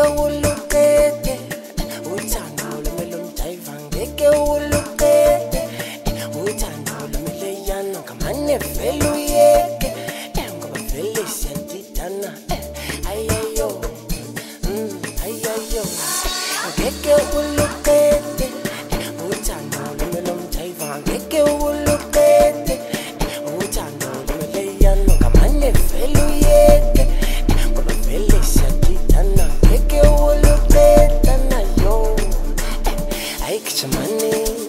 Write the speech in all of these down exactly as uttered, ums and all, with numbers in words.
uluqede uthando lumele umjayiva ngeke uluqede uthando lumele yana ngamane vele uyeke ngoba vele siyadidana ayayo ayayo ngeke uluqede uthando lumele umjayiva ngeke uluqede uthando lumele yana ngamane vele uyeke ngoba vele siyadidana ngeke uluqede nayo ay kichmani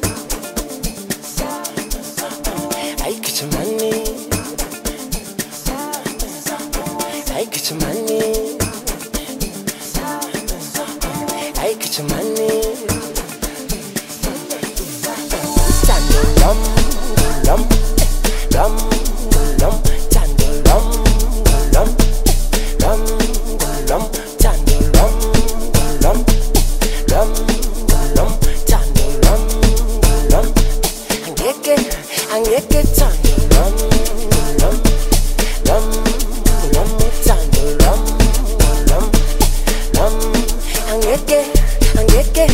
ay kichmani ay kichmani ay kichmani tando lam lam lam lam tando lam lam lam lam tando lam lam lam lam tando lam lam angeke angeke tando lam lam lam lam tando lam lam lam angeke angeke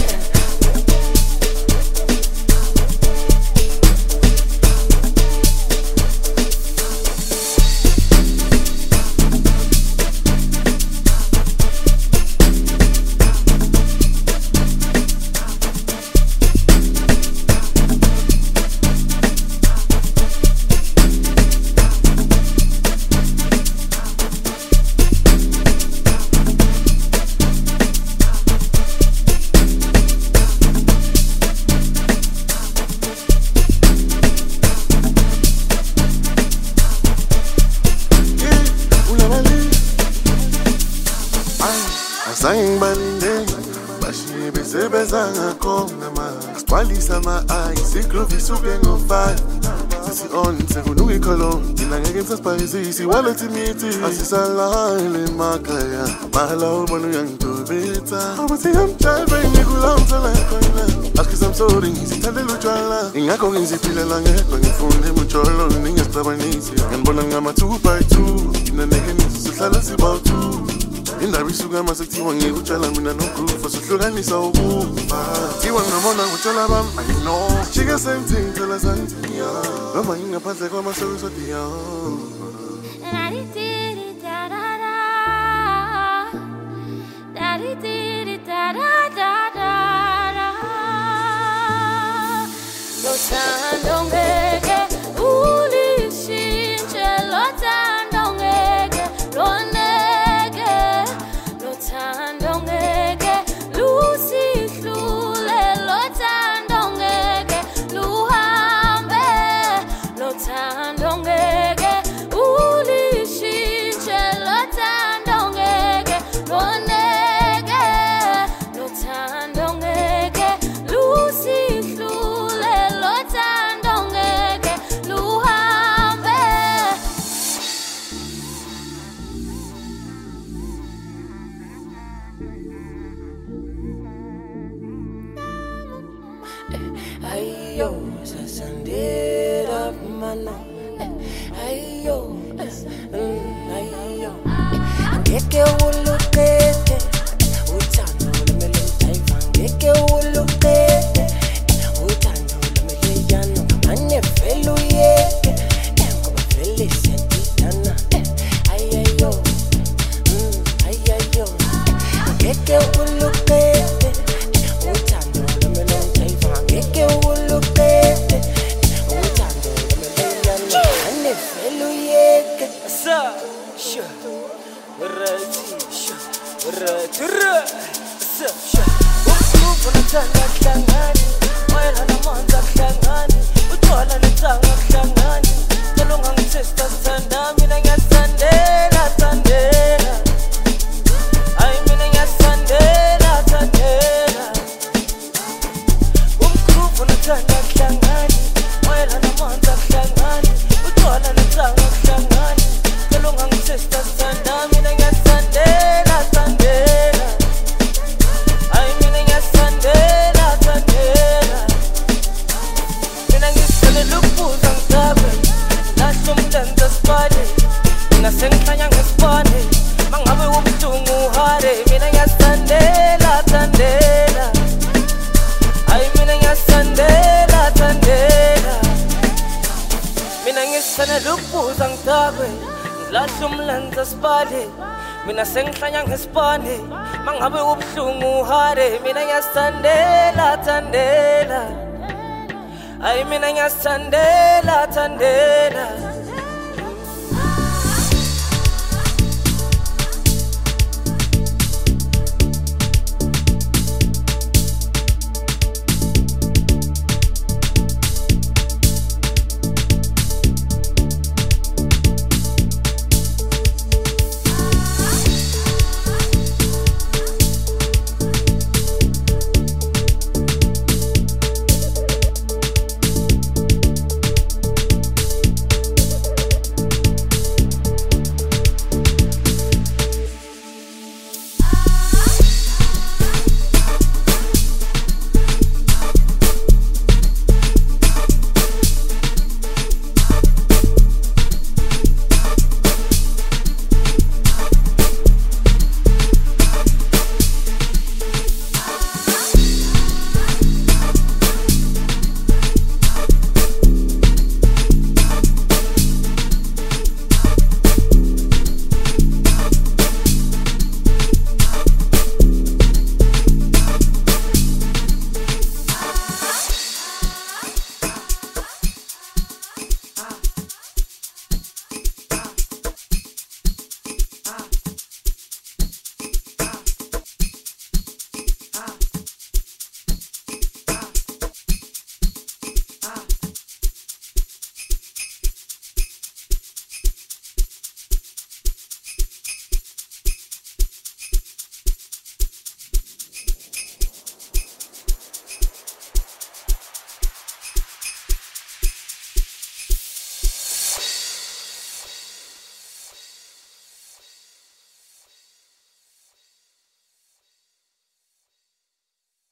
Sangbalinde bashibe sebezanga khona ma xwalisa ma eyes iklovisi ubengo five sisi on sekunuka icolon ina ngeke msasipayisi wallet imithi asisalale emakhaya mahala ubona uyangidubitsa ubuthi amjive ngikulomthela khona askisa I'm sorry ngizithandela utshwala ingakho ngiziphilela ngedwa ngifunde mujolo ningesixabanisi ngibona ngama two by two ina neke nisihlala sibawu two indaba isuka masekuthiwa ngikutshala mina nogroove sohlukanisa ukufa thiwa ngamona ngutshela bam I know chika same thing tell us something noma ngingaphandle kwamasokisi odiya Lotando ngeke ulishintshe lotando ngeke loneke lotando ngeke lusihlule lotando ngeke luhambe lotando ngeke ulishintshe lotando ngeke loneke lotando ngeke lusihlule lotando ngeke luhambe ayo sasandera mana ayo ayo ngeke uluqede uthando lumele umjayiva ngeke uluqede uthando lumele yana ngamane vele uyeke ngoba vele siyadidana ayayo ayayo ngeke uluqede uthando lumele umjayiva ngeke uluqede uthando lumele yana ngamane vele uyeke sa sha rati sha rati sa sha ukhuluma nathanda kuhlangani wena namanzi akuhlangani uthola nethanga kuhlangani cela ungangithesta sithanda mina ngiyasandela sandela ay mina ngiyasandela sandela ukhuluma nathanda kuhlangani wena namanzi akuhlangani uthola nethanga kuhlangani cela ungangithesta sithanda mina ngiyasandela sandela ay mina ngiyasandela sandela mina ngiselela ukubuza ngitabe lasho umlenze sipale mina sengihlanya ngesipane mangabe ubuhlungu uhare mina ngiyasandela mina ngisithandela ukubuza ngidakwe ngilahle umlenze sibale mina sengihlanya ngesibane mangabe ubuhlungu uhare mina ngiyasithandela thandela ayi mina ngiyasithandela thandela